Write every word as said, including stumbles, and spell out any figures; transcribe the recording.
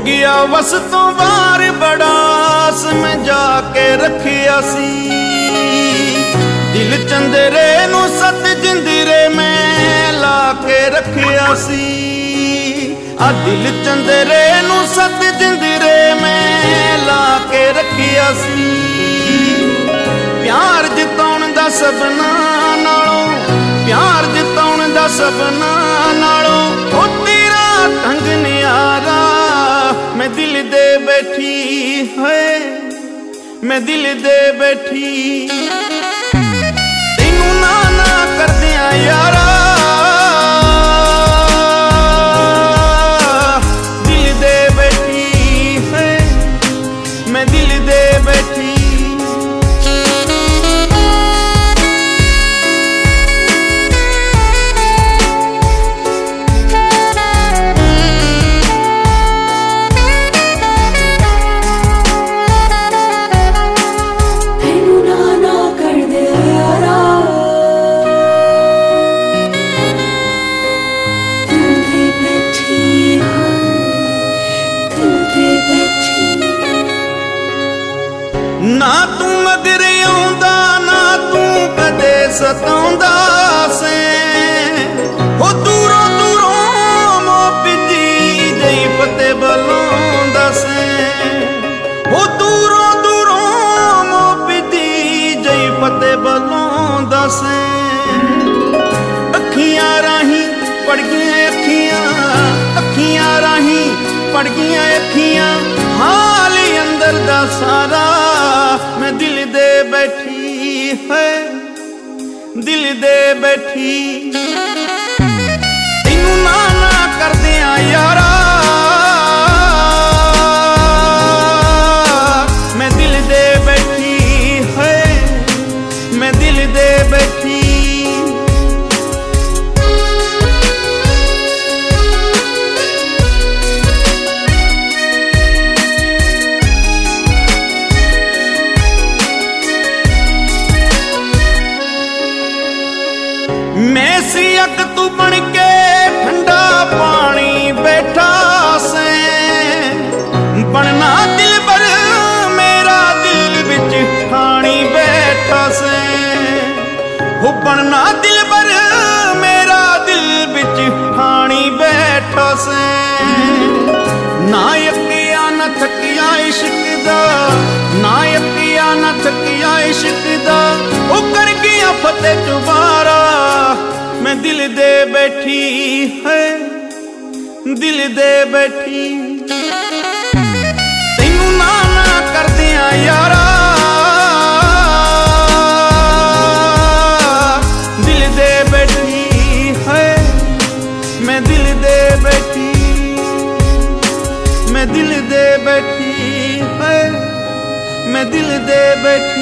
गया वस तो बार बड़ास मैं जाके रखिया सी दिल चंदरे नू सत जिंदरे मैं ला के रखिया सी आ दिल चंदरे नू सत जिंदरे मैं ला के रखिया सी प्यार जिताउण दा सबना नालों प्यार जिताउण दा सबना नालों ओ तेरा ढंग न्यारा मैं दिल दे बैठी है मैं दिल दे बैठी तेनू ना ना कर दिया यारा दिल दे बैठी है मैं दिल दे बैठी ना तू मगर आउंदा ना तू कदे सताउंदा से हो दूरों दूरों मो पिजी जई पते बलाउंदा से हो दूरों दूरों मो पिजी जई पते बलाउंदा से अखियां राही पड़ गई अखियां अखियां राही पड़ गई अखियां हाल अंदर दा सारा मैं दिल दे बैठी है दिल दे बैठी तेनू ना ना कर दिया यारा मैं दिल दे बैठी है मैं दिल दे बैठी मैं सी अग तू बन के ठंडा पानी बैठा से बनना दिल भर मेरा दिल बिच ठाणी बैठा से हो बनना दिल भर मेरा दिल बिच ठाणी बैठा से ना यकिया न थकिया इश्क दा ना यकिया न थकिया इश्क दा ओ कर गया फतेह चुबारा मैं दिल दे बैठी है दिल दे बैठी तेनू ना ना कर दिया यारा दिल दे बैठी है मैं दिल दे बैठी मैं दिल दे बैठी है मैं दिल दे बैठी